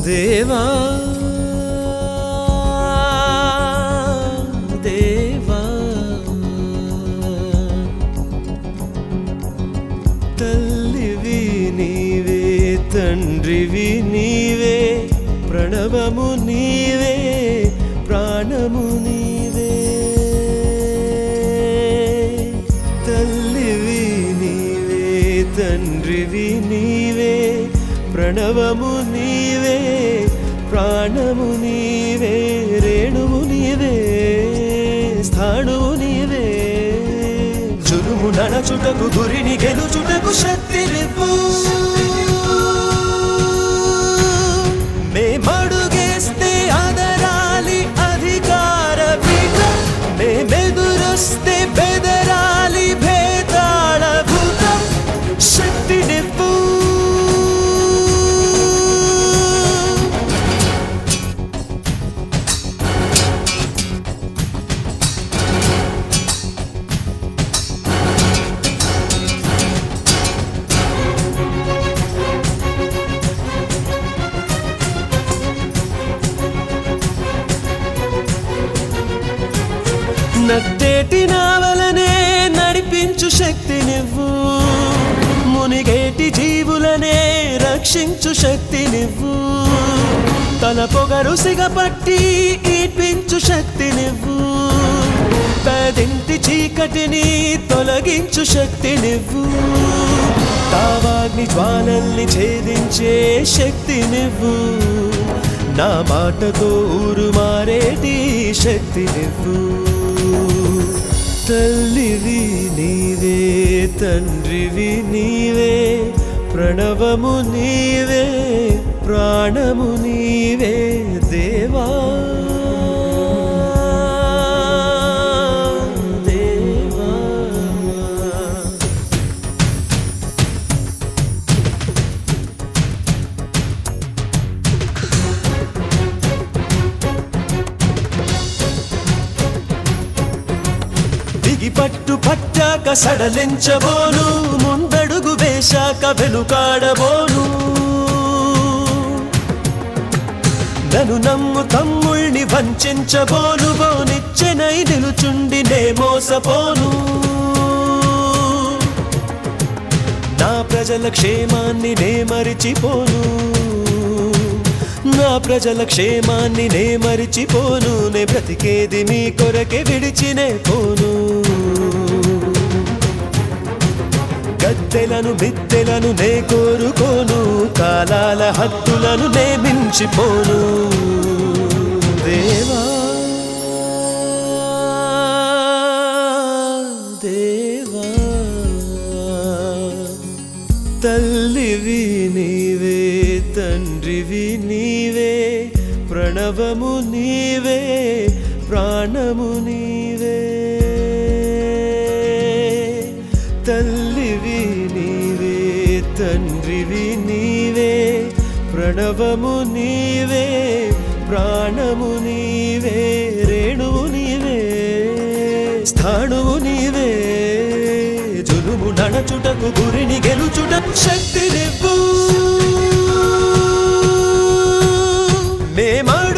దేవా దేవా తల్లివి నీవే తండ్రివి నీవే ప్రణవము నీవే ప్రాణము నీవే తల్లివి నీవే తండ్రివి నీవే ప్రణవము నీవే ప్రాణము నీవే రేణువు నీవే స్థాణువు నీవే చురుము నడచుటకు గురిని గెలుచుటకు శక్తినివ్వు మేమడుగేస్తే అదరాలి అధికార పీఠం మేమెదురొస్తే బెదరాలి భేదాళ భూతం శక్తినివ్వు నట్టేటి నావలనే నడిపించు శక్తి నువ్వు మునిగేటి జీవులనే రక్షించు శక్తి నువ్వు తల పొగరు సిగపట్టి ఈడ్పించు శక్తి నువ్వు పేదింటి చీకటిని తొలగించు శక్తి నువ్వు తావాగ్ని జ్వాలల్ని ఛేదించే శక్తి నువ్వు నా మాటతో ఊరు మారేటి శక్తి నువ్వు తల్లివి నీవే తండ్రివి నీవే ప్రణవము నీవే ప్రాణము నీవే దేవా దేవా పట్టు పట్టాక సడలించబోను ముందడుగు వేశాక వెనుకాడబోను నన్ను నమ్ము తమ్ముళ్ళని వంచబోను బోనిచ్చెనై నిలుచుండి నే మోసపోను నా ప్రజల క్షేమాన్ని నే మరిచిపోను నా ప్రజల క్షేమాన్ని నే మరిచిపోను నే బ్రతికేది మీ కొరకే విడిచినే పోను గద్దెలను మిద్దెలను నే కోరుకోను కాలాల హద్దులను నే మించిపోను దేవా దేవా తల్లివి నీవే తండ్రివి నీవే ప్రణవము నీవే ప్రాణము నీవే తల్లివి నీవే తండ్రివి నీవే ప్రణవము నీవే ప్రాణము నీవే రేణువు నీవే స్థాణువు నీవే జులుము నడచుటకు గురిని గెలుచుటకు శక్తినివ్వు మేమడు